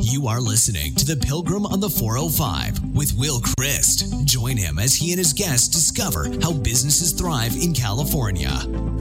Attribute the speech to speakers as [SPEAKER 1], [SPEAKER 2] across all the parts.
[SPEAKER 1] You are listening to The Pilgrim on the 405 with Will Christ. Join him as he and his guests discover how businesses thrive in California.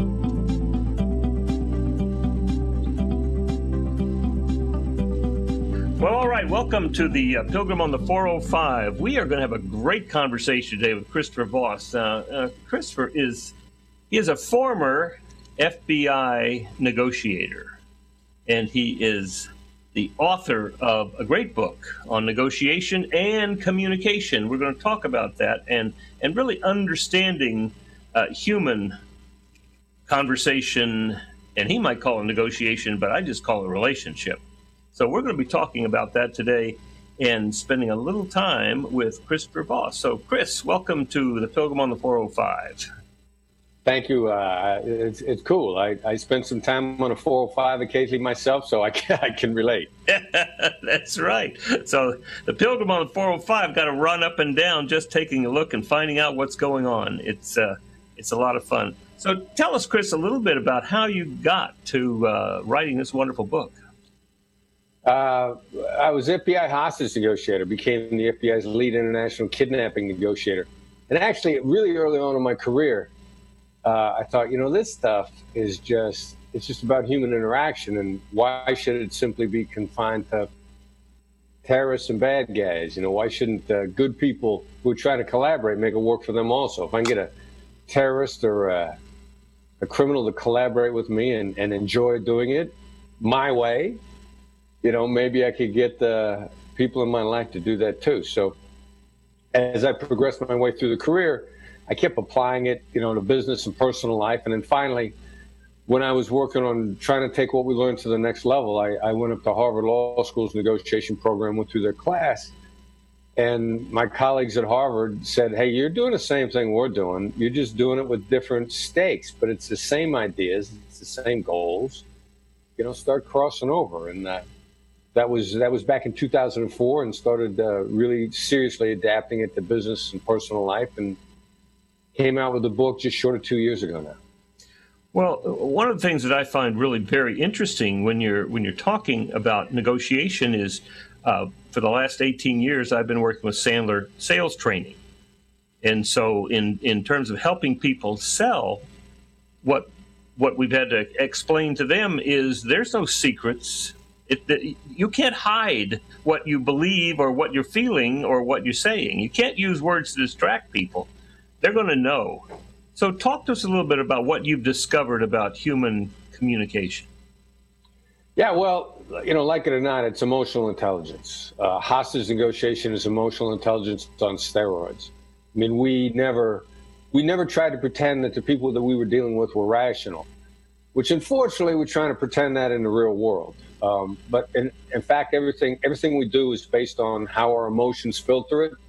[SPEAKER 2] Well, all right. Welcome to the Pilgrim on the 405. We are going to have a great conversation today with Christopher Voss. Christopher is a former FBI negotiator, and he is the author of a great book on negotiation and communication. We're going to talk about that and really understanding human conversation, and he might call it negotiation, but I just call it relationship. So we're going to be talking about that today and spending a little time with Christopher Voss. So, Chris, welcome to the Pilgrim on the 405.
[SPEAKER 3] Thank you. It's cool. I spend some time on a 405 occasionally myself, so I can relate.
[SPEAKER 2] That's right. So the Pilgrim on the 405 got to run up and down just taking a look and finding out what's going on. It's a lot of fun. So tell us, Chris, a little bit about how you got to writing this wonderful book.
[SPEAKER 3] I was FBI hostage negotiator, became the FBI's lead international kidnapping negotiator. And actually, really early on in my career, I thought, this stuff is just about human interaction, and why should it simply be confined to terrorists and bad guys? Why shouldn't good people who are trying to collaborate make it work for them also? If I can get a terrorist or a criminal to collaborate with me and enjoy doing it my way, maybe I could get the people in my life to do that too. So as I progressed my way through the career, I kept applying it, to business and personal life. And then finally, when I was working on trying to take what we learned to the next level, I went up to Harvard Law School's negotiation program, went through their class. And my colleagues at Harvard said, hey, you're doing the same thing we're doing. You're just doing it with different stakes, but it's the same ideas. It's the same goals. Start crossing over. And that was back in 2004, and started really seriously adapting it to business and personal life, and came out with a book just short of 2 years ago now.
[SPEAKER 2] Well, one of the things that I find really very interesting when you're talking about negotiation is for the last 18 years, I've been working with Sandler sales training. And so in terms of helping people sell, what we've had to explain to them is there's no secrets. You can't hide what you believe or what you're feeling or what you're saying. You can't use words to distract people. They're going to know. So talk to us a little bit about what you've discovered about human communication.
[SPEAKER 3] Yeah, well, like it or not, it's emotional intelligence. Hostage negotiation is emotional intelligence on steroids. I mean, we never tried to pretend that the people that we were dealing with were rational, which unfortunately we're trying to pretend that in the real world. But in fact, everything we do is based on how our emotions filter it.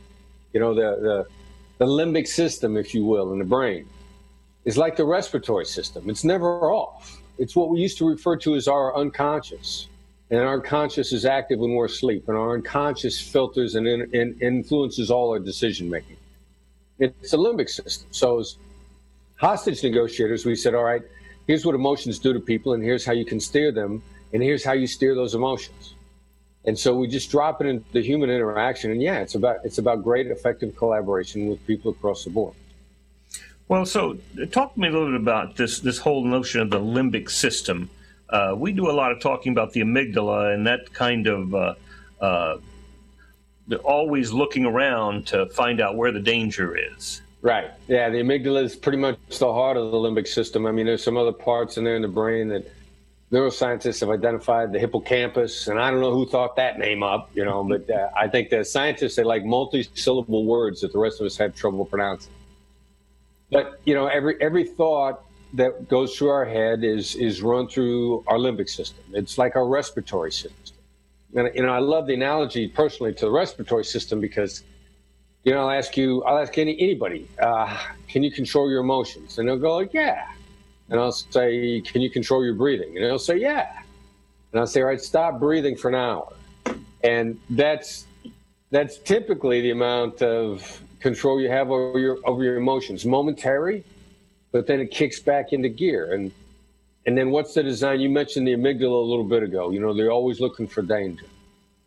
[SPEAKER 3] The limbic system, if you will, in the brain is like the respiratory system. It's never off. It's what we used to refer to as our unconscious. And our conscious is active when we're asleep. And our unconscious filters and influences all our decision making. It's a limbic system. So as hostage negotiators, we said, all right, here's what emotions do to people, and here's how you can steer them, and here's how you steer those emotions. And so we just drop it into the human interaction, and it's about great, effective collaboration with people across the board.
[SPEAKER 2] Well, so talk to me a little bit about this whole notion of the limbic system. We do a lot of talking about the amygdala and that kind of always looking around to find out where the danger is.
[SPEAKER 3] Right. Yeah, the amygdala is pretty much the heart of the limbic system. I mean, there's some other parts in there in the brain that neuroscientists have identified, the hippocampus, and I don't know who thought that name up, but I think the scientists, they like multi-syllable words that the rest of us have trouble pronouncing. But, every thought that goes through our head is run through our limbic system. It's like our respiratory system. And, I love the analogy personally to the respiratory system because, I'll ask anybody, can you control your emotions? And they'll go, yeah. And I'll say, can you control your breathing? And they'll say, yeah. And I'll say, all right, stop breathing for an hour. And that's typically the amount of control you have over your emotions. Momentary, but then it kicks back into gear. And then what's the design? You mentioned the amygdala a little bit ago. They're always looking for danger.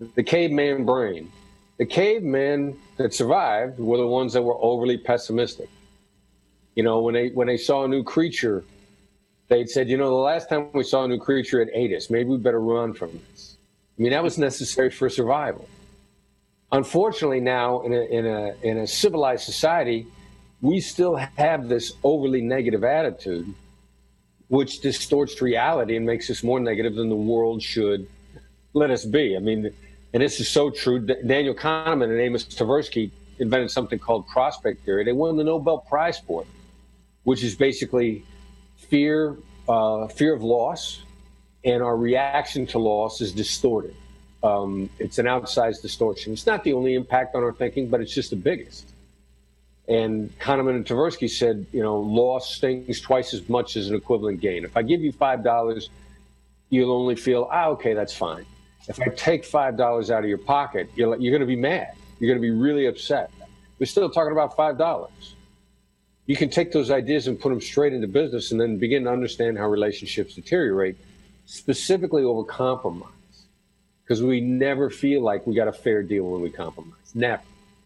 [SPEAKER 3] the caveman brain. The cavemen that survived were the ones that were overly pessimistic. You know, when they saw a new creature, they'd said, you know, the last time we saw a new creature, it ate us. Maybe we better run from this. I mean, that was necessary for survival. Unfortunately, now in a civilized society, we still have this overly negative attitude, which distorts reality and makes us more negative than the world should let us be. I mean, and this is so true. Daniel Kahneman and Amos Tversky invented something called prospect theory. They won the Nobel Prize for it, which is basically fear of loss, and our reaction to loss is distorted. It's an outsized distortion. It's not the only impact on our thinking, but it's just the biggest. And Kahneman and Tversky said, you know, loss stings twice as much as an equivalent gain. If I give you $5, you'll only feel, okay, that's fine. If I take $5 out of your pocket, you're going to be mad. You're going to be really upset. We're still talking about $5. You can take those ideas and put them straight into business and then begin to understand how relationships deteriorate, specifically over compromise. Because we never feel like we got a fair deal when we compromise. Never.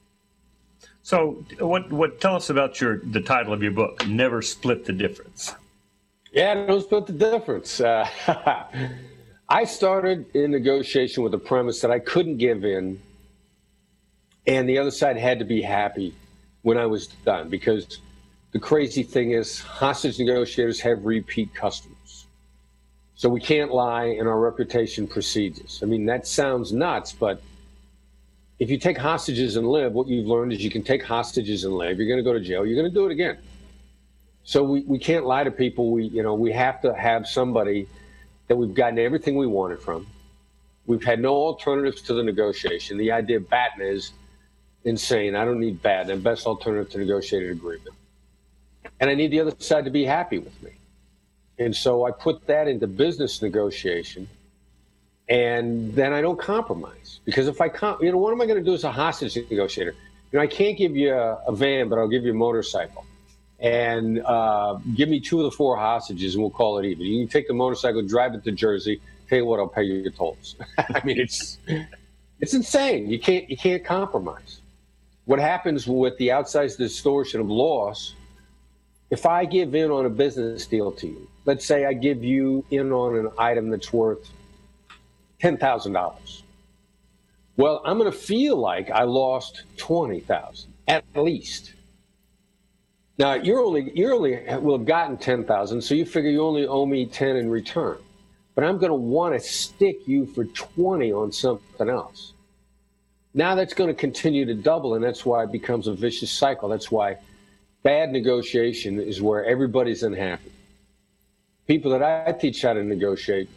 [SPEAKER 2] So tell us about the title of your book, Never Split the Difference.
[SPEAKER 3] Yeah, don't split the difference. I started in negotiation with the premise that I couldn't give in, and the other side had to be happy when I was done, because the crazy thing is hostage negotiators have repeat customers. So we can't lie, and our reputation precedes us. I mean, that sounds nuts, but if you take hostages and live, what you've learned is you can take hostages and live. You're going to go to jail. You're going to do it again. So we can't lie to people. We have to have somebody that we've gotten everything we wanted from. We've had no alternatives to the negotiation. The idea of BATNA is insane. I don't need BATNA. Best alternative to negotiated agreement. And I need the other side to be happy with me. And so I put that into business negotiation, and then I don't compromise. Because if what am I going to do as a hostage negotiator? I can't give you a van, but I'll give you a motorcycle. And give me 2 of the 4 hostages, and we'll call it even. You can take the motorcycle, drive it to Jersey. Tell you what, I'll pay you your tolls. I mean, it's insane. You can't compromise. What happens with the outsized distortion of loss? If I give in on a business deal to you, let's say I give you in on an item that's worth $10,000. Well, I'm going to feel like I lost $20,000 at least. Now you're only will have gotten $10,000, so you figure you only owe me 10 in return. But I'm going to want to stick you for 20 on something else. Now that's going to continue to double, and that's why it becomes a vicious cycle. That's why bad negotiation is where everybody's unhappy. People that I teach how to negotiate,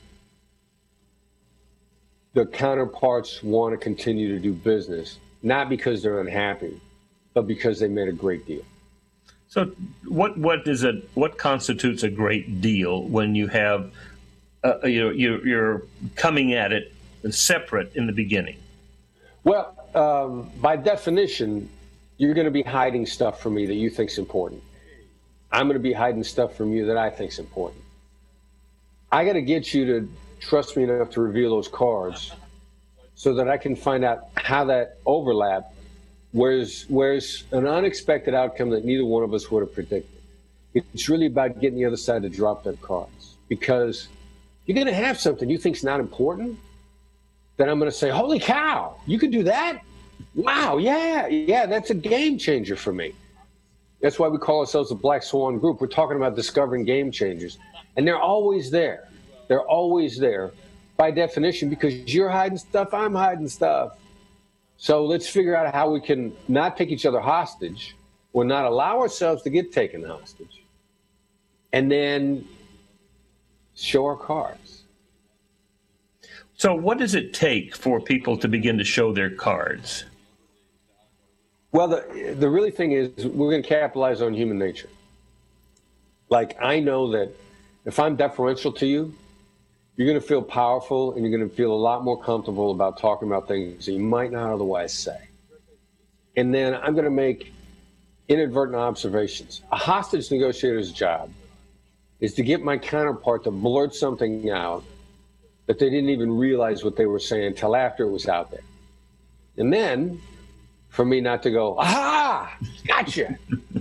[SPEAKER 3] the counterparts want to continue to do business, not because they're unhappy, but because they made a great deal.
[SPEAKER 2] So what constitutes a great deal when you have you're coming at it separate in the beginning?
[SPEAKER 3] Well, by definition, you're going to be hiding stuff from me that you think's important. I'm going to be hiding stuff from you that I think's important. I got to get you to trust me enough to reveal those cards so that I can find out how that overlap, where's an unexpected outcome that neither one of us would have predicted. It's really about getting the other side to drop their cards, because you're going to have something you think's not important, then I'm going to say, holy cow, you could do that? Wow, yeah, that's a game changer for me. That's why we call ourselves the Black Swan Group. We're talking about discovering game changers. And they're always there. They're always there by definition, because you're hiding stuff, I'm hiding stuff. So let's figure out how we can not take each other hostage or not allow ourselves to get taken hostage, and then show our cards.
[SPEAKER 2] So what does it take for people to begin to show their cards?
[SPEAKER 3] Well, the really thing is we're going to capitalize on human nature. Like, I know that if I'm deferential to you, you're going to feel powerful, and you're going to feel a lot more comfortable about talking about things that you might not otherwise say. And then I'm going to make inadvertent observations. A hostage negotiator's job is to get my counterpart to blurt something out that they didn't even realize what they were saying until after it was out there. And then for me not to go, aha, gotcha.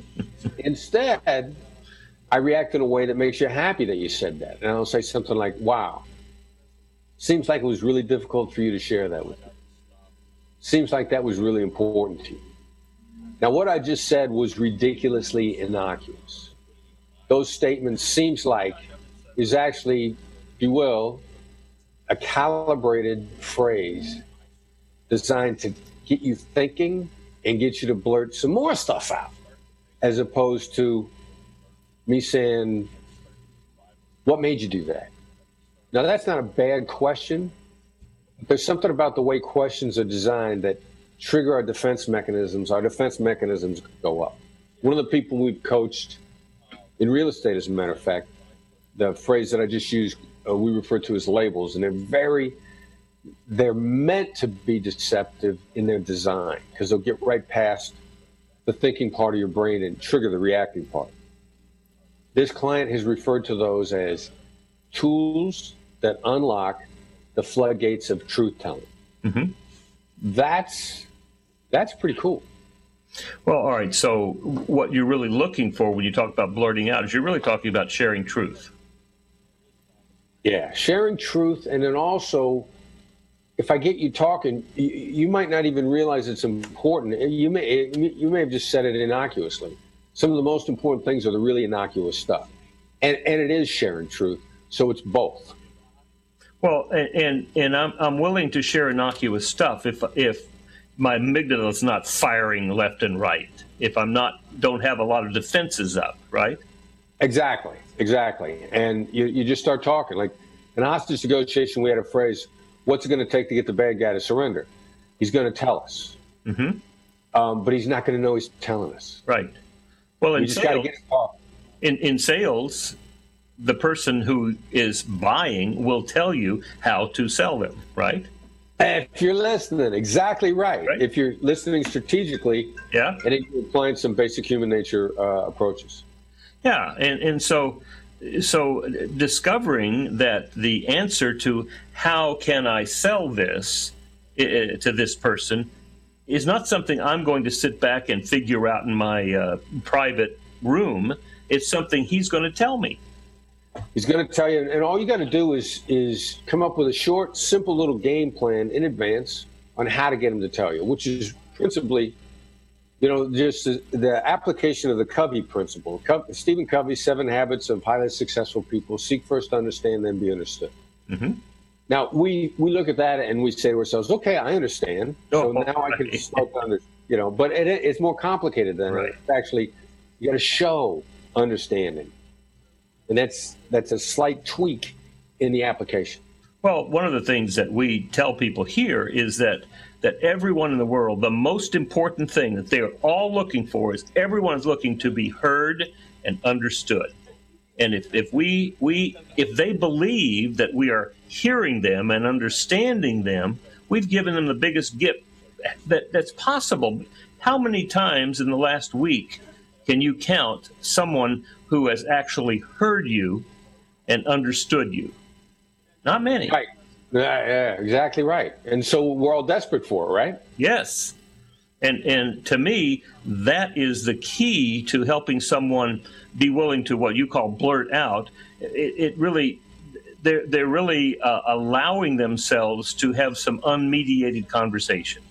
[SPEAKER 3] Instead, I react in a way that makes you happy that you said that. And I'll say something like, wow, seems like it was really difficult for you to share that with me. Seems like that was really important to you. Now, what I just said was ridiculously innocuous. Those statements seems like is actually, if you will, a calibrated phrase designed to get you thinking and get you to blurt some more stuff out, as opposed to me saying, what made you do that? Now, that's not a bad question. There's something about the way questions are designed that trigger our defense mechanisms. Our defense mechanisms go up. One of the people we've coached in real estate, as a matter of fact, the phrase that I just used, we refer to as labels, and they're meant to be deceptive in their design because they'll get right past the thinking part of your brain and trigger the reacting part. This client has referred to those as tools that unlock the floodgates of truth-telling. Mm-hmm. That's pretty cool.
[SPEAKER 2] Well, all right. So what you're really looking for when you talk about blurting out is you're really talking about sharing truth.
[SPEAKER 3] Yeah, sharing truth. And then also, if I get you talking, you might not even realize it's important. You may have just said it innocuously. Some of the most important things are the really innocuous stuff. And it is sharing truth. So it's both.
[SPEAKER 2] Well, and I'm willing to share innocuous stuff if my amygdala is not firing left and right, if don't have a lot of defenses up, right? Exactly.
[SPEAKER 3] And you just start talking. Like in hostage negotiation, we had a phrase, what's it going to take to get the bad guy to surrender? He's going to tell us. Mm-hmm. But he's not going to know he's telling us.
[SPEAKER 2] Right. Well,
[SPEAKER 3] you just got to get it off.
[SPEAKER 2] In sales, the person who is buying will tell you how to sell them, right?
[SPEAKER 3] If you're listening, exactly right. If you're listening strategically,
[SPEAKER 2] yeah,
[SPEAKER 3] and if you're applying some basic human nature approaches.
[SPEAKER 2] Yeah, and so discovering that the answer to how can I sell this to this person is not something I'm going to sit back and figure out in my private room. It's something he's going to tell me.
[SPEAKER 3] He's going to tell you, and all you got to do is come up with a short, simple little game plan in advance on how to get him to tell you, which is principally, just the application of the Covey principle. Stephen Covey, 7 Habits of Highly Successful People: seek first to understand, then be understood. Mm-hmm. Now, we look at that and we say to ourselves, okay, I understand. So now I can start to understand, but it's more complicated than that. It's actually, you got to show understanding. And that's a slight tweak in the application.
[SPEAKER 2] Well, one of the things that we tell people here is that everyone in the world, the most important thing that they're all looking for is everyone is looking to be heard and understood. And if they believe that we are hearing them and understanding them, we've given them the biggest gift that's possible. How many times in the last week can you count someone who has actually heard you and understood you? Not many.
[SPEAKER 3] Right. Yeah, exactly right. And so we're all desperate for it, right?
[SPEAKER 2] Yes. And to me, that is the key to helping someone be willing to what you call blurt out. It really, they're really allowing themselves to have some unmediated conversation.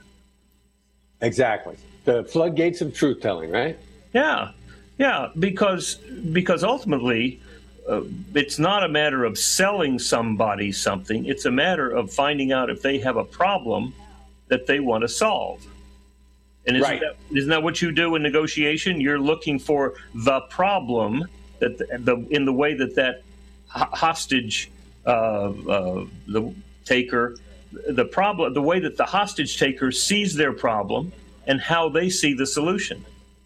[SPEAKER 3] Exactly. The floodgates of truth-telling, right?
[SPEAKER 2] Yeah, because ultimately, it's not a matter of selling somebody something. It's a matter of finding out if they have a problem that they want to solve. And isn't that what you do in negotiation? You're looking for the problem that in the way that hostage the taker, the way that the hostage taker sees their problem and how they see the solution.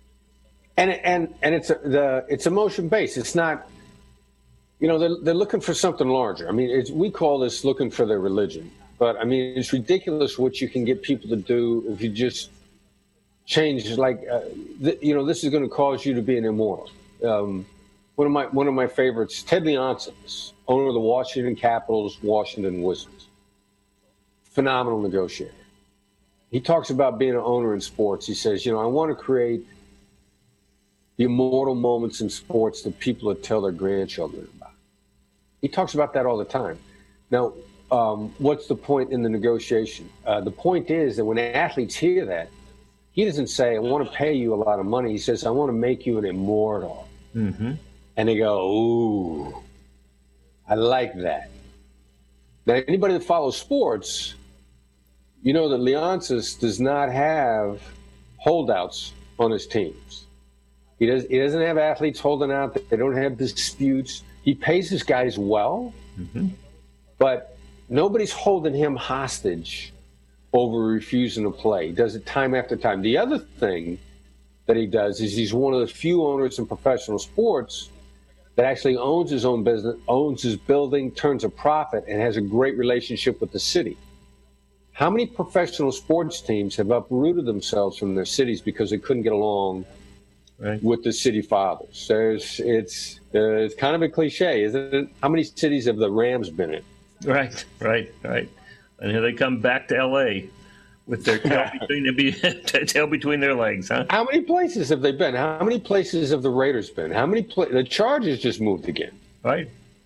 [SPEAKER 3] And it's emotion based. It's not, they're looking for something larger. I mean, we call this looking for their religion, but I mean, it's ridiculous what you can get people to do if you just change. Like, this is going to cause you to be an immortal. one of my favorites, Ted Leonsis, owner of the Washington Capitals, Washington Wizards. Phenomenal negotiator. He talks about being an owner in sports. He says, I want to create the immortal moments in sports that people would tell their grandchildren about. He talks about that all the time. Now, what's the point in the negotiation? The point is that when athletes hear that, he doesn't say, I want to pay you a lot of money. He says, I want to make you an immortal.
[SPEAKER 2] Mm-hmm.
[SPEAKER 3] And they go, ooh, I like that. Now, anybody that follows sports, you know that Leonsis does not have holdouts on his teams. He doesn't have athletes holding out. They don't have disputes. He pays his guys well, but nobody's holding him hostage over refusing to play. He does it time after time. The other thing that he does is he's one of the few owners in professional sports that actually owns his own business, owns his building, turns a profit, and has a great relationship with the city. How many professional sports teams have uprooted themselves from their cities because they couldn't get along with the city fathers? It's kind of a cliche, isn't it? How many cities have the Rams been in?
[SPEAKER 2] Right. And here they come back to L.A. with their tail between their legs, huh?
[SPEAKER 3] How many places have they been? How many places have the Raiders been? How many the Chargers just moved again?
[SPEAKER 2] Right.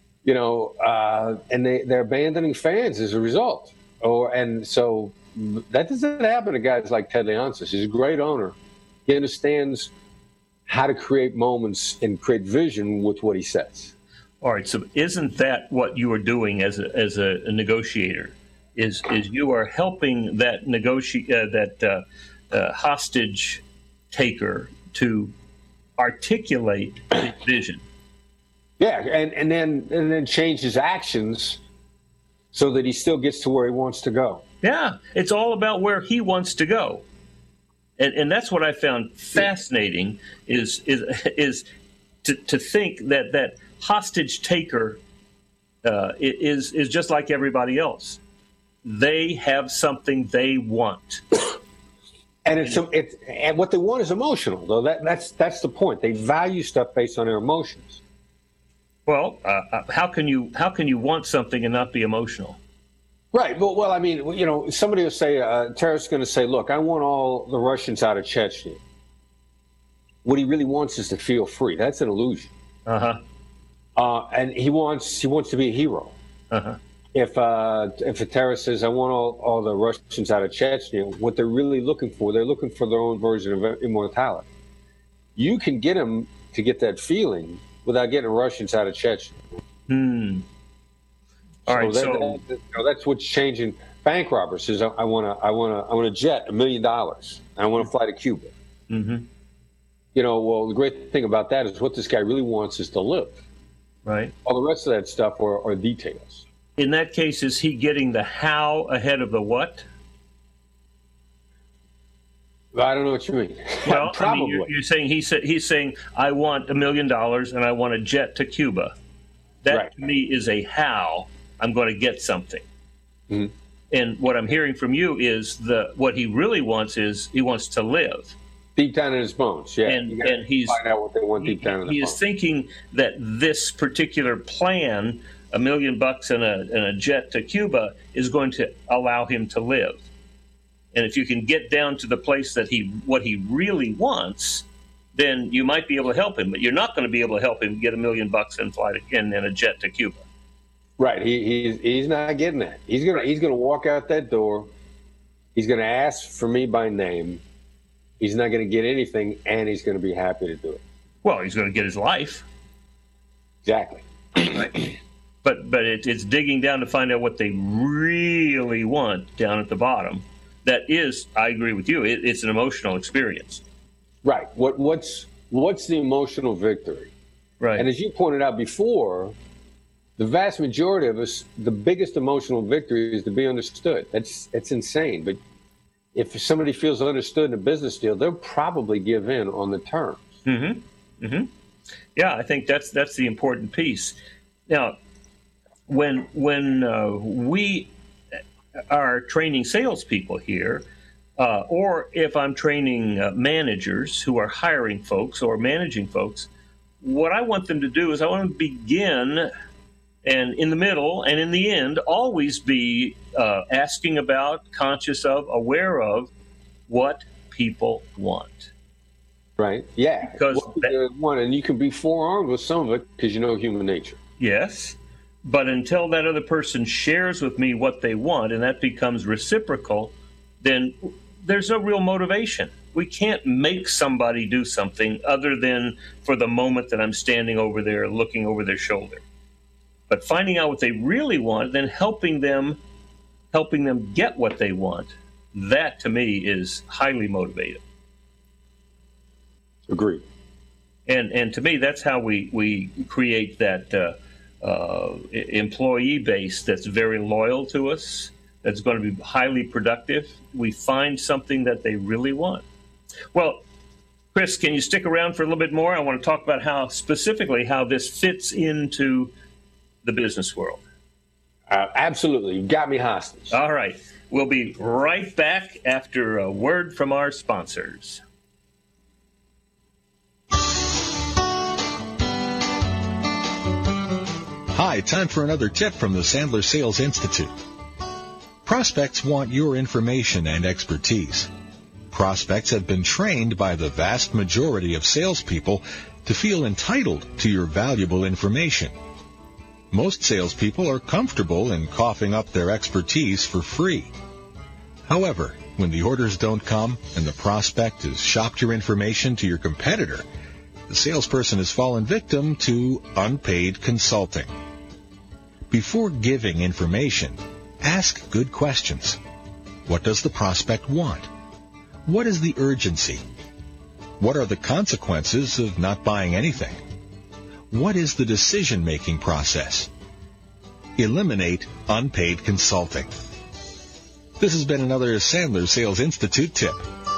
[SPEAKER 3] And they're abandoning fans as a result. And so that doesn't happen to guys like Ted Leonsis. He's a great owner. He understands how to create moments and create vision with what he says.
[SPEAKER 2] All right. So isn't that what you are doing as a negotiator? Is you are helping that hostage taker to articulate his vision?
[SPEAKER 3] Yeah, and then change his actions so that he still gets to where he wants to go.
[SPEAKER 2] Yeah, it's all about where he wants to go, and that's what I found fascinating is to think that hostage taker is just like everybody else. They have something they want,
[SPEAKER 3] and and what they want is emotional. Though that's the point. They value stuff based on their emotions.
[SPEAKER 2] Well, how can you want something and not be emotional?
[SPEAKER 3] Right. Well, I mean, somebody will say, terrorist's going to say, look, I want all the Russians out of Chechnya. What he really wants is to feel free. That's an illusion. And he wants to be a hero. If a terrorist says, I want all the Russians out of Chechnya, what they're really looking for, they're looking for their own version of immortality. You can get them to get that feeling without getting Russians out of Chechnya.
[SPEAKER 2] All right,
[SPEAKER 3] so that's what's changing. Bank robber says, I want a jet, $1 million. I want to fly to Cuba. Well, the great thing about that is what this guy really wants is to live.
[SPEAKER 2] Right.
[SPEAKER 3] All the rest of that stuff are details.
[SPEAKER 2] In that case, is he getting the how ahead of the what?
[SPEAKER 3] I don't know what you mean.
[SPEAKER 2] Well,
[SPEAKER 3] probably.
[SPEAKER 2] I mean, you're saying he's saying I want $1 million and I want a jet to Cuba. That to me is a how I'm going to get something. And what I'm hearing from you is what he really wants is he wants to live.
[SPEAKER 3] Deep down in his bones, yeah.
[SPEAKER 2] And he's
[SPEAKER 3] find out what they want deep down in
[SPEAKER 2] he
[SPEAKER 3] the
[SPEAKER 2] is
[SPEAKER 3] bones.
[SPEAKER 2] thinking that this particular plan, $1 million and a jet to Cuba, is going to allow him to live. And if you can get down to the place that what he really wants, then you might be able to help him. But you're not going to be able to help him get $1 million and fly and a jet to Cuba.
[SPEAKER 3] Right. He's not getting that. He's gonna walk out that door. He's gonna ask for me by name. He's not gonna get anything, and he's gonna be happy to do it.
[SPEAKER 2] Well, he's going to get his life.
[SPEAKER 3] Exactly.
[SPEAKER 2] Right? But it's digging down to find out what they really want down at the bottom. That is, I agree with you. It's an emotional experience.
[SPEAKER 3] Right. What's the emotional victory?
[SPEAKER 2] Right.
[SPEAKER 3] And as you pointed out before, the vast majority of us, the biggest emotional victory is to be understood. That's insane. But if somebody feels understood in a business deal, they'll probably give in on the terms.
[SPEAKER 2] Yeah, I think that's the important piece. Now, when we are training salespeople here, or if I'm training managers who are hiring folks or managing folks, what I want them to do is I want them to begin, and in the middle and in the end, always be asking about, conscious of, aware of what people want.
[SPEAKER 3] Right. Yeah.
[SPEAKER 2] Because
[SPEAKER 3] and you can be forearmed with some of it because you know human nature.
[SPEAKER 2] Yes. But until that other person shares with me what they want and that becomes reciprocal, then there's no real motivation. We can't make somebody do something other than for the moment that I'm standing over there looking over their shoulder. But finding out what they really want, then helping them get what they want, that to me is highly motivating.
[SPEAKER 3] Agreed.
[SPEAKER 2] And to me, that's how we create that employee base that's very loyal to us, that's going to be highly productive. We find something that they really want. Well, Chris, can you stick around for a little bit more? I want to talk about how this fits into the business world.
[SPEAKER 3] Absolutely. You got me hostage.
[SPEAKER 2] All right. We'll be right back after a word from our sponsors.
[SPEAKER 4] Hi, time for another tip from the Sandler Sales Institute. Prospects want your information and expertise. Prospects have been trained by the vast majority of salespeople to feel entitled to your valuable information. Most salespeople are comfortable in coughing up their expertise for free. However, when the orders don't come and the prospect has shopped your information to your competitor, the salesperson has fallen victim to unpaid consulting. Before giving information, ask good questions. What does the prospect want? What is the urgency? What are the consequences of not buying anything? What is the decision-making process? Eliminate unpaid consulting. This has been another Sandler Sales Institute tip.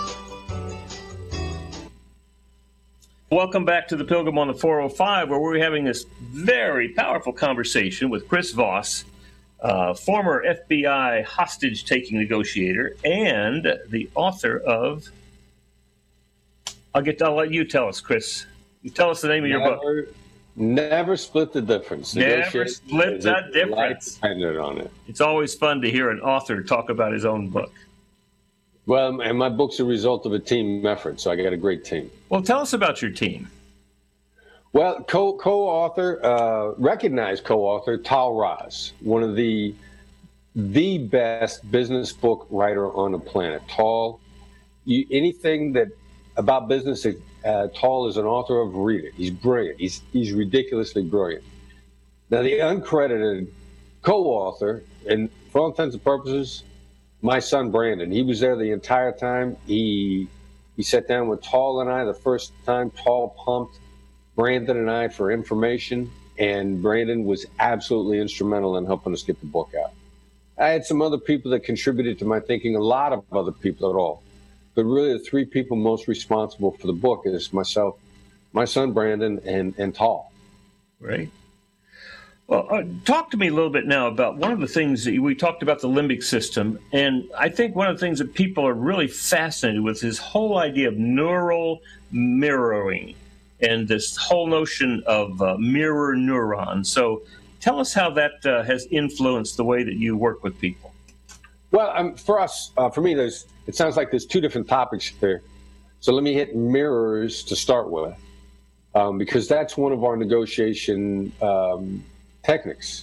[SPEAKER 2] Welcome back to the Pilgrim on the 405, where we're having this very powerful conversation with Chris Voss, former FBI hostage-taking negotiator and the author of... I'll let you tell us, Chris. You tell us the name of your book.
[SPEAKER 3] Never split the difference.
[SPEAKER 2] Never split that difference.
[SPEAKER 3] Depended on it.
[SPEAKER 2] It's always fun to hear an author talk about his own book.
[SPEAKER 3] Well, and my book's a result of a team effort, so I got a great team.
[SPEAKER 2] Well, tell us about your team.
[SPEAKER 3] Well, recognized co-author, Tal Raz, one of the best business book writer on the planet. Tal, anything that about business that Tal is an author of, read it. He's brilliant. He's ridiculously brilliant. Now, the uncredited co-author, and for all intents and purposes, my son Brandon. He was there the entire time. He sat down with Tal and I the first time. Tal pumped Brandon and I for information, and Brandon was absolutely instrumental in helping us get the book out. I had some other people that contributed to my thinking, a lot of other people at all. But really the three people most responsible for the book is myself, my son Brandon, and Tal.
[SPEAKER 2] Right. Well, talk to me a little bit now about one of the things that we talked about, the limbic system. And I think one of the things that people are really fascinated with is this whole idea of neural mirroring and this whole notion of mirror neurons. So tell us how that has influenced the way that you work with people.
[SPEAKER 3] Well, for me, it sounds like there's two different topics here. So let me hit mirrors to start with, because that's one of our negotiation tactics.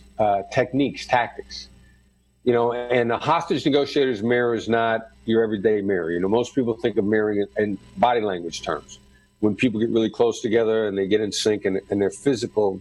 [SPEAKER 3] You know, and a hostage negotiator's mirror is not your everyday mirror. You know, most people think of mirroring in body language terms. When people get really close together and they get in sync and their physical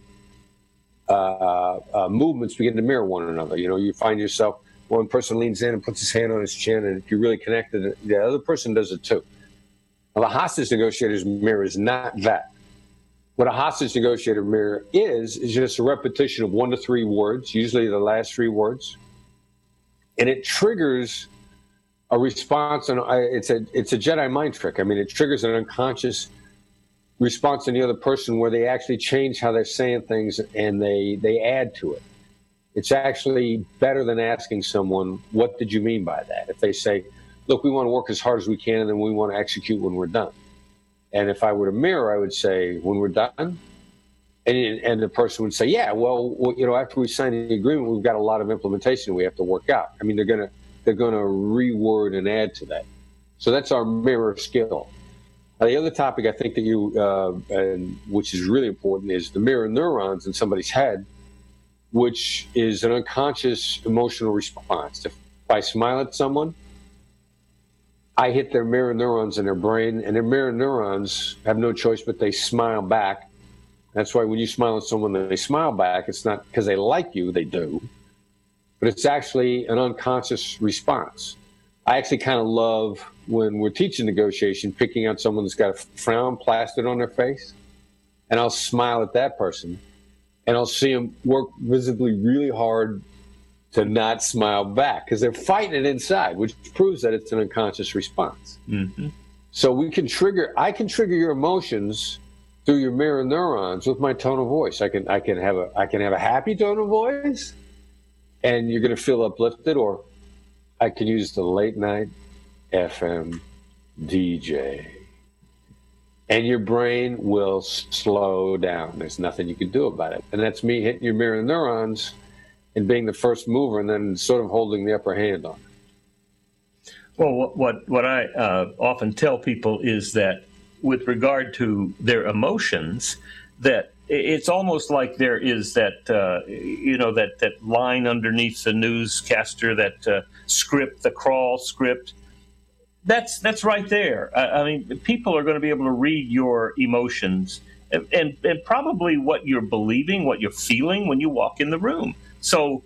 [SPEAKER 3] movements begin to mirror one another. You know, you find yourself, one person leans in and puts his hand on his chin, and if you're really connected, the other person does it too. Now, the hostage negotiator's mirror is not that. What a hostage negotiator mirror is just a repetition of 1 to 3 words, usually the last 3 words, and it triggers a response. And it's a Jedi mind trick. I mean, it triggers an unconscious response in the other person where they actually change how they're saying things and they add to it. It's actually better than asking someone, what did you mean by that? If they say, look, we want to work as hard as we can and then we want to execute when we're done. And if I were to mirror, I would say, when we're done, And the person would say, yeah, well, after we sign the agreement, we've got a lot of implementation we have to work out. I mean, they're gonna reword and add to that. So that's our mirror skill. The other topic I think that which is really important, is the mirror neurons in somebody's head, which is an unconscious emotional response. If I smile at someone, I hit their mirror neurons in their brain, and their mirror neurons have no choice but they smile back. That's why when you smile at someone, they smile back. It's not because they like you, they do, but it's actually an unconscious response. I actually kind of love, when we're teaching negotiation, picking out someone that's got a frown plastered on their face, and I'll smile at that person, and I'll see them work visibly really hard to not smile back because they're fighting it inside, which proves that it's an unconscious response.
[SPEAKER 2] Mm-hmm.
[SPEAKER 3] So I can trigger your emotions through your mirror neurons with my tone of voice. I can have a happy tone of voice, and you're going to feel uplifted, or I can use the late night FM DJ, and your brain will slow down. There's nothing you can do about it. And that's me hitting your mirror neurons and being the first mover, and then sort of holding the upper hand on it.
[SPEAKER 2] Well, what I often tell people is that with regard to their emotions, that it's almost like there is that that line underneath the newscaster, that script, the crawl script. That's right there. I mean, people are going to be able to read your emotions and probably what you're believing, what you're feeling when you walk in the room. So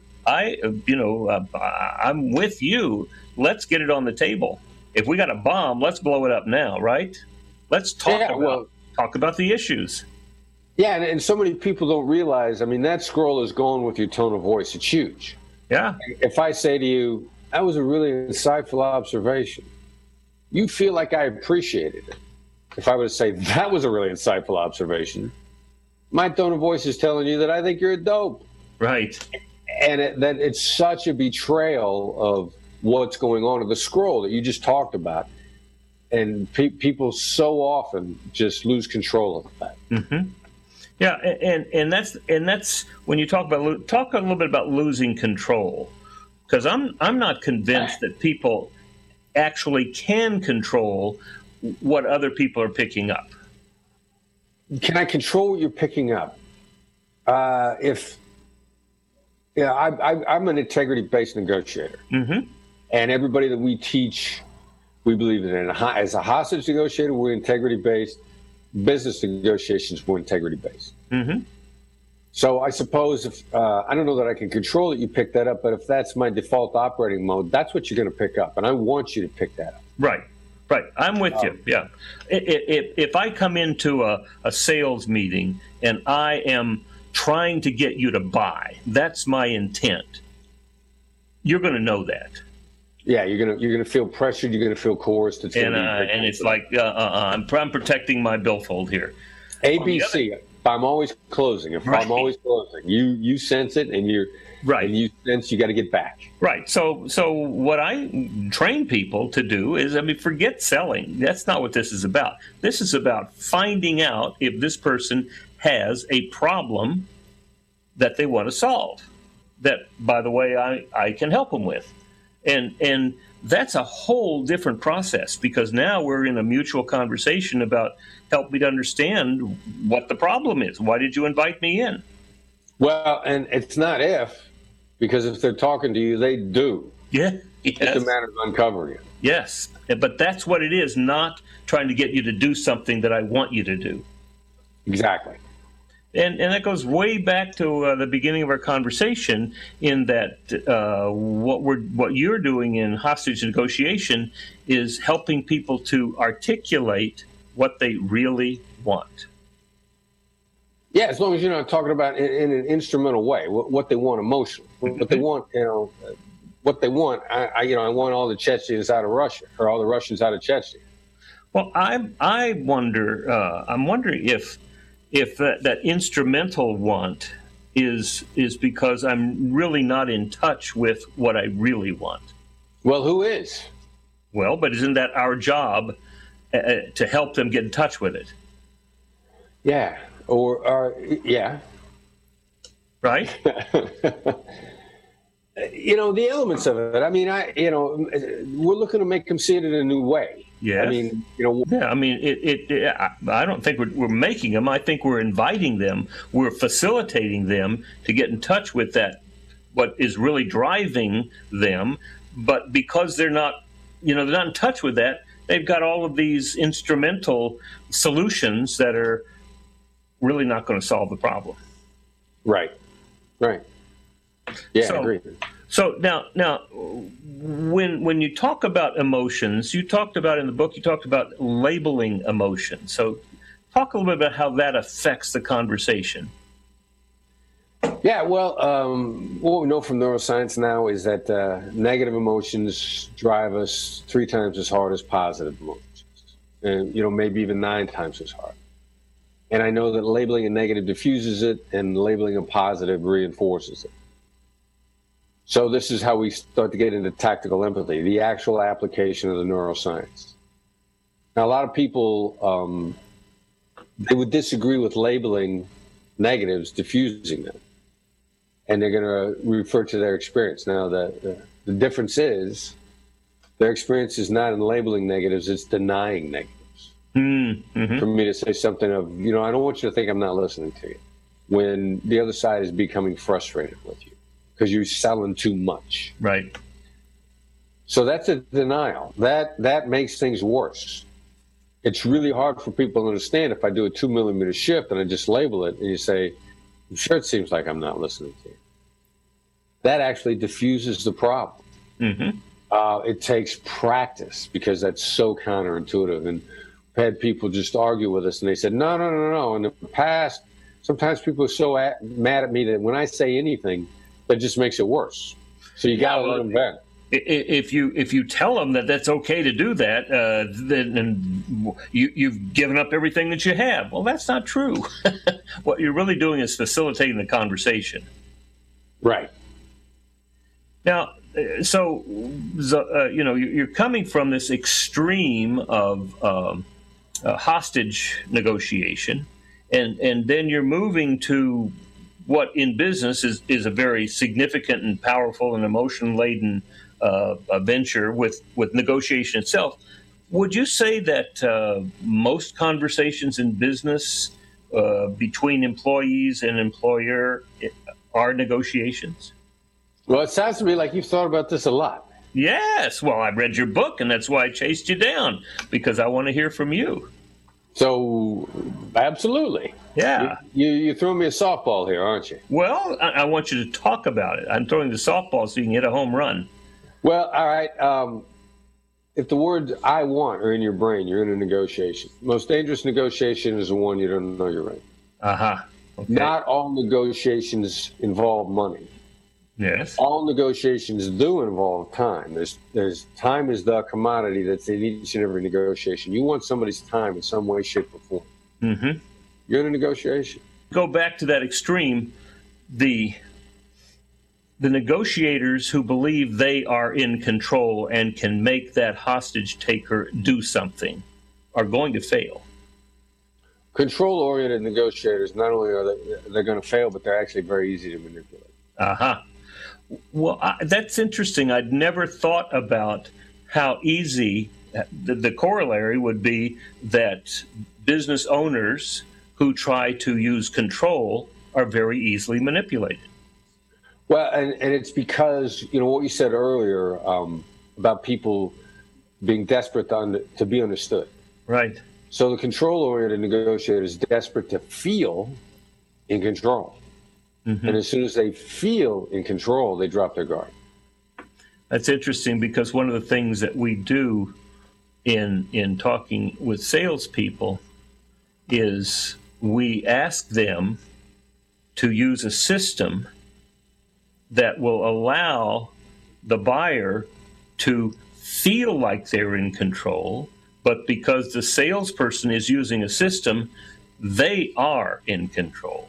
[SPEAKER 2] I'm with you. Let's get it on the table. If we got a bomb, let's blow it up now, right? Let's talk about the issues.
[SPEAKER 3] Yeah, and so many people don't realize, I mean, that scroll is going with your tone of voice. It's huge.
[SPEAKER 2] Yeah.
[SPEAKER 3] If I say to you, that was a really insightful observation, you feel like I appreciated it. If I were to say, that was a really insightful observation, my tone of voice is telling you that I think you're a dope.
[SPEAKER 2] Right.
[SPEAKER 3] And that it's such a betrayal of what's going on in the scroll that you just talked about. And people so often just lose control of that.
[SPEAKER 2] Mm-hmm. Yeah, and that's when you talk a little bit about losing control, because I'm not convinced that people actually can control what other people are picking up.
[SPEAKER 3] Can I control what you're picking up? I'm an integrity-based negotiator,
[SPEAKER 2] mm-hmm.
[SPEAKER 3] and everybody that we teach, we believe in. As a hostage negotiator, we're integrity-based. Business negotiations, we're integrity-based.
[SPEAKER 2] Mm-hmm.
[SPEAKER 3] So I suppose I don't know that I can control it, you pick that up, but if that's my default operating mode, that's what you're going to pick up, and I want you to pick that up.
[SPEAKER 2] Right. I'm with you. Yeah. If I come into a sales meeting and I am trying to get you to buy, that's my intent. You're going to know that. Yeah,
[SPEAKER 3] you're gonna feel pressured. You're gonna feel coerced.
[SPEAKER 2] And it's like I'm protecting my billfold here.
[SPEAKER 3] ABC. I'm always closing. I'm always closing, you sense it, and you're right. And you sense you got to get back.
[SPEAKER 2] Right. So what I train people to do is, forget selling. That's not what this is about. This is about finding out if this person has a problem that they want to solve. That, by the way, I can help them with. And that's a whole different process, because now we're in a mutual conversation about help me to understand what the problem is. Why did you invite me in?
[SPEAKER 3] Well, and it's not if, because if they're talking to you, they do.
[SPEAKER 2] Yeah. Yes.
[SPEAKER 3] It's a matter of uncovering it.
[SPEAKER 2] Yes. But that's what it is, not trying to get you to do something that I want you to do.
[SPEAKER 3] Exactly.
[SPEAKER 2] And that goes way back to the beginning of our conversation, in that what you're doing in hostage negotiation is helping people to articulate what they really want.
[SPEAKER 3] Yeah, as long as you're not talking about it in an instrumental way, what they want emotionally, what they want, what they want. I want all the Chechens out of Russia, or all the Russians out of Chechnya.
[SPEAKER 2] Well, I wonder. I'm wondering if that instrumental want is because I'm really not in touch with what I really want.
[SPEAKER 3] Well, who is?
[SPEAKER 2] Well, but isn't that our job to help them get in touch with it?
[SPEAKER 3] Yeah. Yeah.
[SPEAKER 2] Right?
[SPEAKER 3] The elements of it. I mean, we're looking to make them see it in a new way.
[SPEAKER 2] Yes.
[SPEAKER 3] I mean,
[SPEAKER 2] Yeah, I mean, I don't think we're making them. I think we're inviting them. We're facilitating them to get in touch with that, what is really driving them. But because they're not in touch with that, they've got all of these instrumental solutions that are really not going to solve the problem.
[SPEAKER 3] Right. Yeah, I agree.
[SPEAKER 2] So now, when you talk about emotions, you talked about in the book, you talked about labeling emotions. So talk a little bit about how that affects the conversation.
[SPEAKER 3] Yeah, well, what we know from neuroscience now is that negative emotions drive us 3 times as hard as positive emotions, and maybe even 9 times as hard. And I know that labeling a negative diffuses it, and labeling a positive reinforces it. So this is how we start to get into tactical empathy, the actual application of the neuroscience. Now, a lot of people, they would disagree with labeling negatives, diffusing them. And they're going to refer to their experience. Now, the difference is their experience is not in labeling negatives, it's denying negatives. Mm-hmm. For me to say something of, I don't want you to think I'm not listening to you, when the other side is becoming frustrated with you because you're selling too much.
[SPEAKER 2] Right.
[SPEAKER 3] So that's a denial. That makes things worse. It's really hard for people to understand if I do a 2 millimeter shift and I just label it and you say, I'm sure it seems like I'm not listening to you. That actually diffuses the problem. Mm-hmm. It takes practice because that's so counterintuitive. And we've had people just argue with us and they said, no. In the past, sometimes people are so mad at me that when I say anything, that just makes it worse. So you got to let them vent.
[SPEAKER 2] If you tell them that that's okay to do that, then you've given up everything that you have. Well, that's not true. What you're really doing is facilitating the conversation.
[SPEAKER 3] Right.
[SPEAKER 2] Now, so you're coming from this extreme of hostage negotiation, and then you're moving to what in business is a very significant and powerful and emotion-laden venture with negotiation itself. Would you say that most conversations in business between employees and employer are negotiations?
[SPEAKER 3] Well, it sounds to me like you've thought about this a lot.
[SPEAKER 2] Yes. Well, I read your book, and that's why I chased you down, because I want to hear from you.
[SPEAKER 3] So, absolutely.
[SPEAKER 2] Yeah.
[SPEAKER 3] You're throwing me a softball here, aren't you?
[SPEAKER 2] Well, I want you to talk about it. I'm throwing the softball so you can hit a home run.
[SPEAKER 3] Well, all right. If the words "I want" are in your brain, you're in a negotiation. The most dangerous negotiation is the one you don't know you're in.
[SPEAKER 2] Uh-huh. Okay.
[SPEAKER 3] Not all negotiations involve money.
[SPEAKER 2] Yes.
[SPEAKER 3] All negotiations do involve time. There's time is the commodity that's in each and every negotiation. You want somebody's time in some way, shape, or form. Mm-hmm. You're in a negotiation.
[SPEAKER 2] Go back to that extreme. The negotiators who believe they are in control and can make that hostage taker do something are going to fail.
[SPEAKER 3] Control-oriented negotiators, not only are they're going to fail, but they're actually very easy to manipulate.
[SPEAKER 2] Uh-huh. Well, that's interesting. I'd never thought about how easy the corollary would be that business owners who try to use control are very easily manipulated.
[SPEAKER 3] Well, and it's because, what you said earlier about people being desperate to be understood.
[SPEAKER 2] Right.
[SPEAKER 3] So the control-oriented negotiator is desperate to feel in control. Mm-hmm. And as soon as they feel in control, they drop their guard.
[SPEAKER 2] That's interesting because one of the things that we do in talking with salespeople is we ask them to use a system that will allow the buyer to feel like they're in control, but because the salesperson is using a system, they are in control.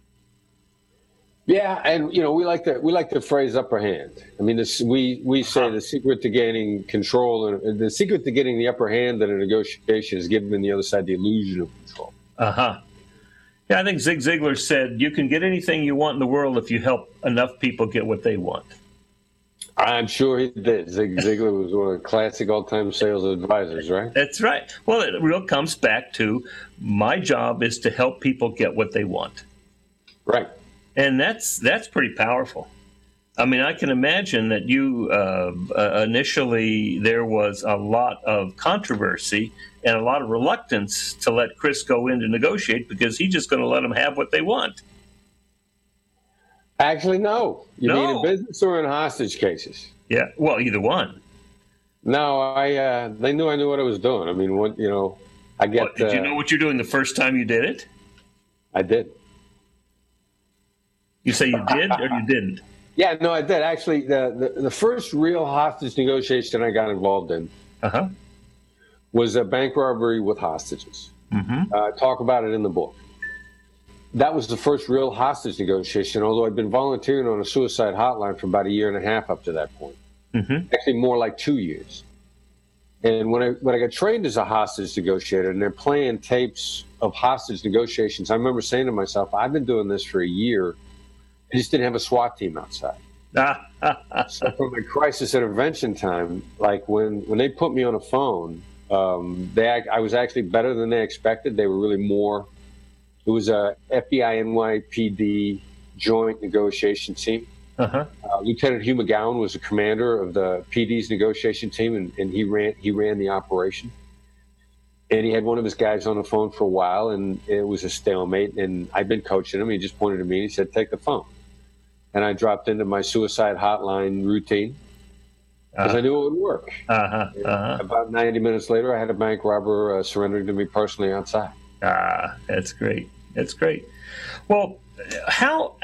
[SPEAKER 3] Yeah, and we like the phrase upper hand. I mean, we say the secret to gaining control and the secret to getting the upper hand in a negotiation is giving the other side the illusion of control.
[SPEAKER 2] Uh-huh. Yeah, I think Zig Ziglar said, you can get anything you want in the world if you help enough people get what they want.
[SPEAKER 3] I'm sure he did. Zig Ziglar was one of the classic all-time sales advisors, right?
[SPEAKER 2] That's right. Well, it really comes back to my job is to help people get what they want.
[SPEAKER 3] Right.
[SPEAKER 2] And that's pretty powerful. I mean, I can imagine that you initially there was a lot of controversy and a lot of reluctance to let Chris go in to negotiate because he's just going to let them have what they want.
[SPEAKER 3] Actually, no. You mean in business or in hostage cases?
[SPEAKER 2] Yeah, well, either one.
[SPEAKER 3] No, they knew I knew what I was doing. I mean, I get.
[SPEAKER 2] Did you know what you're doing the first time you did it?
[SPEAKER 3] I did.
[SPEAKER 2] You say you did or you didn't?
[SPEAKER 3] Yeah, no, I did. Actually, the first real hostage negotiation I got involved in was a bank robbery with hostages. Mm-hmm. Talk about it in the book. That was the first real hostage negotiation, although I'd been volunteering on a suicide hotline for about a year and a half up to that point. Mm-hmm. Actually, more like 2 years. And when I got trained as a hostage negotiator and they're playing tapes of hostage negotiations, I remember saying to myself, I've been doing this for a year. I just didn't have a SWAT team outside. So for my crisis intervention time, like when they put me on a phone, I was actually better than they expected. They were really more. It was a FBI NYPD joint negotiation team. Lieutenant Hugh McGowan was the commander of the PD's negotiation team, and he ran the operation. And he had one of his guys on the phone for a while, and it was a stalemate. And I'd been coaching him. He just pointed to me and he said, "Take the phone." And I dropped into my suicide hotline routine because I knew it would work. About 90 minutes later, I had a bank robber surrendering to me personally outside.
[SPEAKER 2] That's great. That's great. Well, how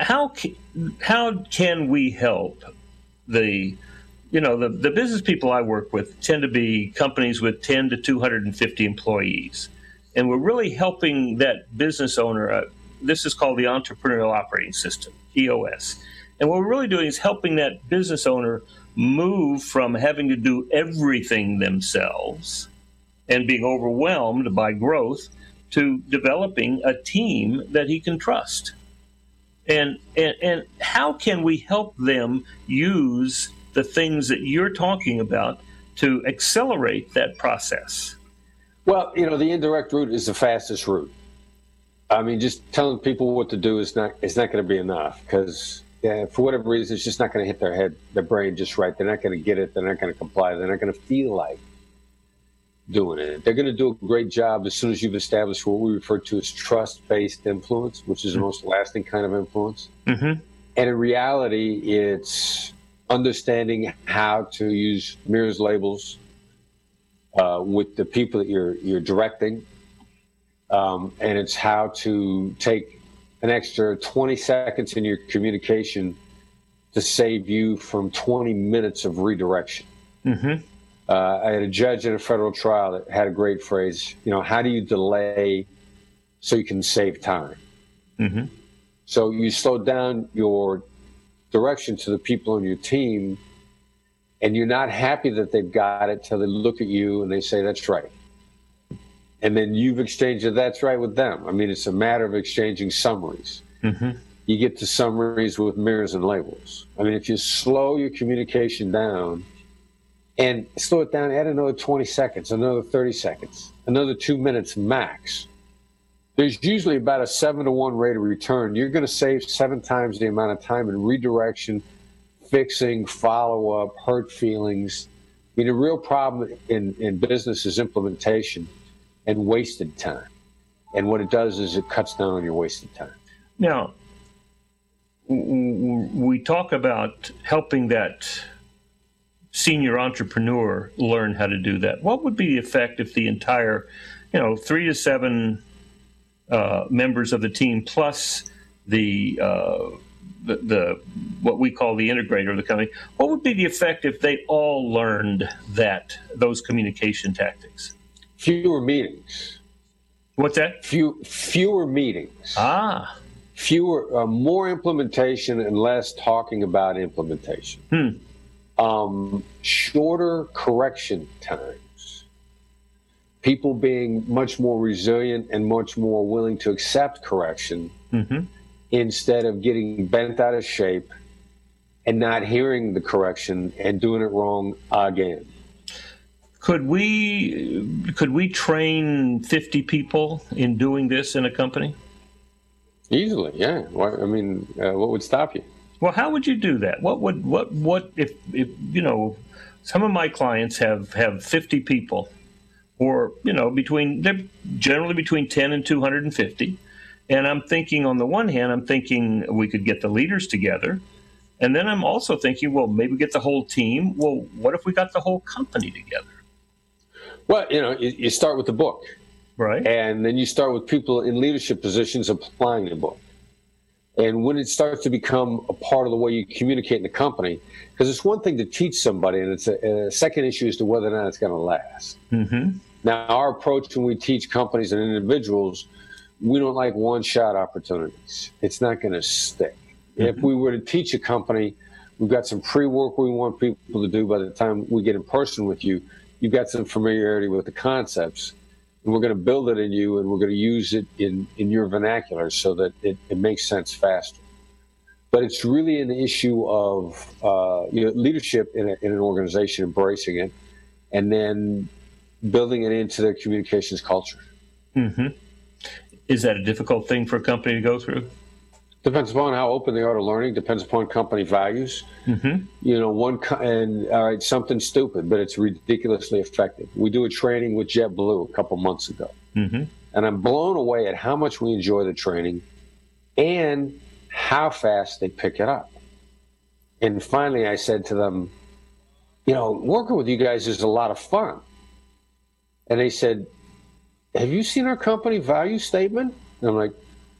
[SPEAKER 2] can we help the business people I work with tend to be companies with 10 to 250 employees, and we're really helping that business owner. This is called the Entrepreneurial Operating System, EOS. And what we're really doing is helping that business owner move from having to do everything themselves and being overwhelmed by growth to developing a team that he can trust. And how can we help them use the things that you're talking about to accelerate that process?
[SPEAKER 3] Well, the indirect route is the fastest route. I mean, just telling people what to do is not going to be enough because for whatever reason, it's just not going to hit their brain just right. They're not going to get it. They're not going to comply. They're not going to feel like doing it. They're going to do a great job as soon as you've established what we refer to as trust-based influence, which is the most lasting kind of influence. Mm-hmm. And in reality, it's understanding how to use mirrors labels with the people that you're directing. And it's how to take an extra 20 seconds in your communication to save you from 20 minutes of redirection. Mm-hmm. I had a judge in a federal trial that had a great phrase, how do you delay so you can save time? Mm-hmm. So you slow down your direction to the people on your team, and you're not happy that they've got it till they look at you and they say, "That's right." And then you've exchanged a "that's right" with them. I mean, it's a matter of exchanging summaries. Mm-hmm. You get to summaries with mirrors and labels. I mean, if you slow your communication down and slow it down, add another 20 seconds, another 30 seconds, another 2 minutes max, there's usually about a 7-to-1 rate of return. You're going to save 7 times the amount of time in redirection, fixing, follow-up, hurt feelings. I mean, the real problem in business is implementation and wasted time. And what it does is it cuts down on your wasted time.
[SPEAKER 2] Now, we talk about helping that senior entrepreneur learn how to do that. What would be the effect if the entire, 3 to 7 members of the team plus the what we call the integrator of the company, what would be the effect if they all learned those communication tactics?
[SPEAKER 3] Fewer meetings.
[SPEAKER 2] What's that?
[SPEAKER 3] Fewer meetings. More implementation and less talking about implementation. Shorter correction times. people being much more resilient and much more willing to accept correction instead of getting bent out of shape and not hearing the correction and doing it wrong again.
[SPEAKER 2] Could we train 50 people in doing this in a company?
[SPEAKER 3] Easily, yeah. What would stop you?
[SPEAKER 2] Well, how would you do that? What if you know, some of my clients have 50 people, or they're generally between 10 and 250, and I'm thinking, on the one hand, we could get the leaders together, and then I'm also thinking, well, maybe get the whole team. Well, what if we got the whole company together?
[SPEAKER 3] Well, you start with the book.
[SPEAKER 2] Right.
[SPEAKER 3] And then you start with people in leadership positions applying the book. And when it starts to become a part of the way you communicate in the company, because it's one thing to teach somebody, and it's a second issue as to whether or not it's going to last. Now, our approach when we teach companies and individuals, we don't like one-shot opportunities. It's not going to stick. If we were to teach a company, we've got some pre-work we want people to do by the time we get in person with you. You've got some familiarity with the concepts. And we're going to build it in you, and we're going to use it in your vernacular so that it makes sense faster. But it's really an issue of leadership in an organization, embracing it, and then building it into their communications culture.
[SPEAKER 2] Is that a difficult thing for a company to go through?
[SPEAKER 3] Depends upon how open they are to learning. Depends upon company values. Something stupid, but it's ridiculously effective. We do a training with JetBlue a couple months ago, and I'm blown away at how much we enjoy the training and how fast they pick it up. And finally, I said to them, working with you guys is a lot of fun. And they said, have you seen our company value statement? And I'm like,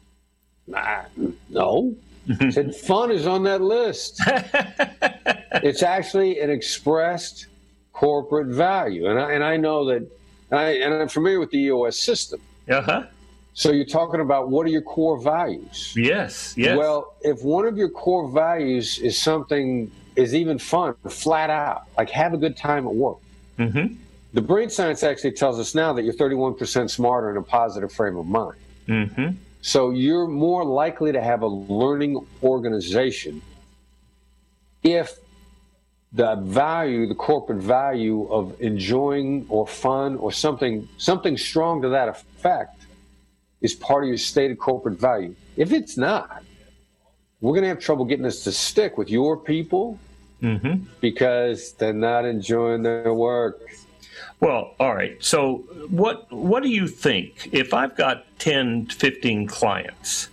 [SPEAKER 3] no. I said, fun is on that list. It's actually an expressed corporate value. And I know that, and I'm familiar with the EOS system. So you're talking about, what are your core values?
[SPEAKER 2] Yes.
[SPEAKER 3] Well, if one of your core values is even fun, flat out, like have a good time at work. The brain science actually tells us now that you're 31% smarter in a positive frame of mind. So you're more likely to have a learning organization if the corporate value of enjoying or fun or something strong to that effect is part of your stated corporate value. If it's not, we're going to have trouble getting this to stick with your people because they're not enjoying their work.
[SPEAKER 2] Well, all right. So what do you think? If I've got 10 to 15 clients,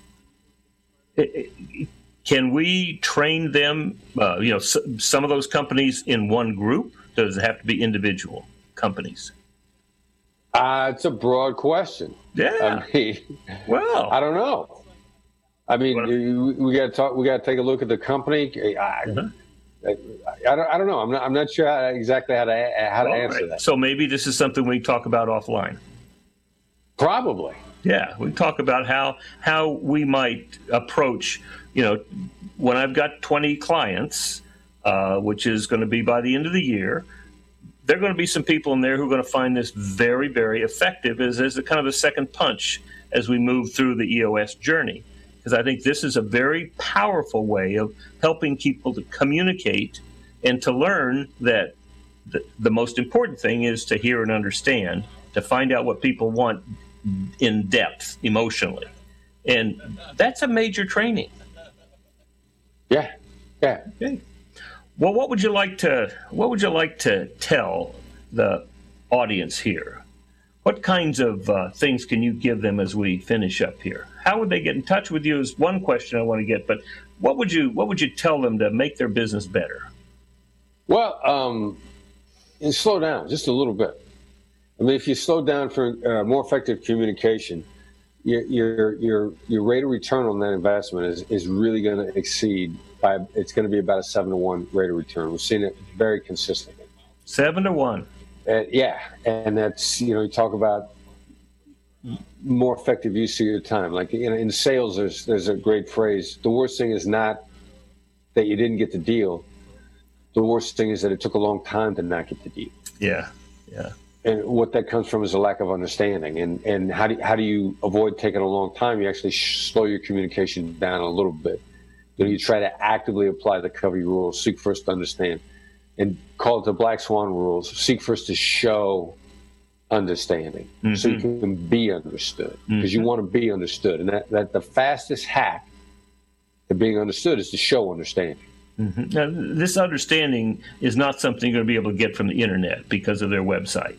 [SPEAKER 2] can we train them, some of those companies in one group? Does it have to be individual companies?
[SPEAKER 3] It's a broad question.
[SPEAKER 2] Yeah. Well,
[SPEAKER 3] I don't know. I mean, we got to take a look at the company. I don't know. I'm not sure exactly how to answer that.
[SPEAKER 2] So maybe this is something we talk about offline.
[SPEAKER 3] Probably.
[SPEAKER 2] Yeah, we talk about how we might approach. When I've got 20 clients, which is going to be by the end of the year, there are going to be some people in there who are going to find this very, very effective as a kind of a second punch as we move through the EOS journey. Because I think this is a very powerful way of helping people to communicate and to learn that the most important thing is to hear and understand, to find out what people want in depth emotionally. And that's a major training.
[SPEAKER 3] Yeah.
[SPEAKER 2] Okay. Well, what would you like to tell the audience here? What kinds of things can you give them as we finish up here? How would they get in touch with you is one question I want to get, but what would you tell them to make their business better?
[SPEAKER 3] Well, and slow down just a little bit. I mean, if you slow down for more effective communication, your rate of return on that investment is really going to exceed it's going to be about a 7-to-1 rate of return. We've seen it very consistently.
[SPEAKER 2] 7-to-1.
[SPEAKER 3] Yeah, and that's you talk about more effective use of your time. Like in sales, there's a great phrase: the worst thing is not that you didn't get the deal. The worst thing is that it took a long time to not get the deal.
[SPEAKER 2] Yeah.
[SPEAKER 3] what that comes from is a lack of understanding. And how do you avoid taking a long time? You actually slow your communication down a little bit. You try to actively apply the Covey rules. Seek first to understand, and call it the Black Swan rules. Seek first to show understanding, so you can be understood, because you want to be understood. And that the fastest hack to being understood is to show understanding.
[SPEAKER 2] Now, this understanding is not something you're going to be able to get from the internet because of their website.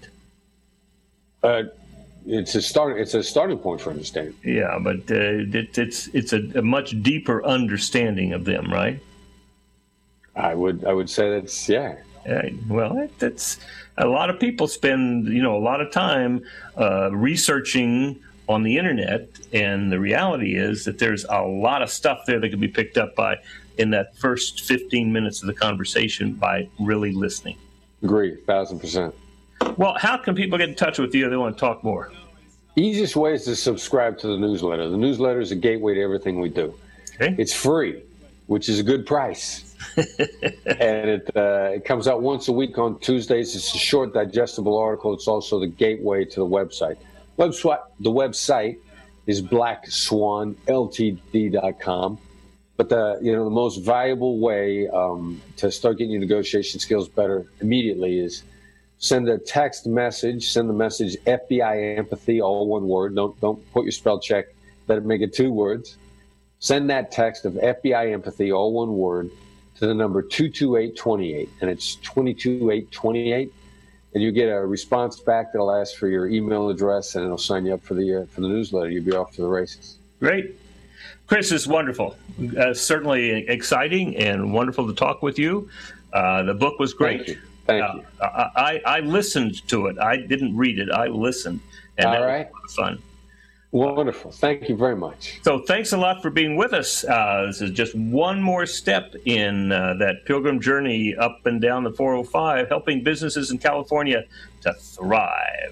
[SPEAKER 3] It's a starting point for understanding.
[SPEAKER 2] Yeah, but it's a much deeper understanding of them, right?
[SPEAKER 3] I would say that's, yeah.
[SPEAKER 2] Well, that's a lot of people spend a lot of time researching on the internet, and the reality is that there's a lot of stuff there that can be picked up by in that first 15 minutes of the conversation by really listening.
[SPEAKER 3] Agree, 1,000%.
[SPEAKER 2] Well, how can people get in touch with you if they want to talk more?
[SPEAKER 3] Easiest way is to subscribe to the newsletter. The newsletter is a gateway to everything we do.
[SPEAKER 2] Okay.
[SPEAKER 3] It's free, which is a good price. And it comes out once a week on Tuesdays. It's a short, digestible article. It's also the gateway to the website. The website is blackswanltd.com. But the most valuable way to start getting your negotiation skills better immediately is send a text message. Send the message FBI Empathy, all one word. Don't put your spell check. Let it make it 2 words. Send that text of FBI Empathy, all one word, to the number 22828, and it's 22828. And you get a response back that'll ask for your email address, and it'll sign you up for the newsletter. You'll be off to the races.
[SPEAKER 2] Great. Chris, is wonderful. Certainly exciting and wonderful to talk with you. The book was great.
[SPEAKER 3] Thank you.
[SPEAKER 2] I listened to it. I didn't read it. I listened. And that was a lot of fun.
[SPEAKER 3] Wonderful. Thank you very much.
[SPEAKER 2] So thanks a lot for being with us. This is just one more step in that pilgrim journey up and down the 405, helping businesses in California to thrive.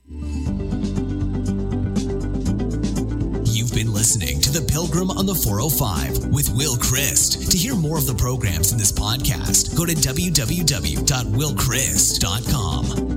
[SPEAKER 1] You've been listening to The Pilgrim on the 405 with Will Christ. To hear more of the programs in this podcast, go to www.willchrist.com.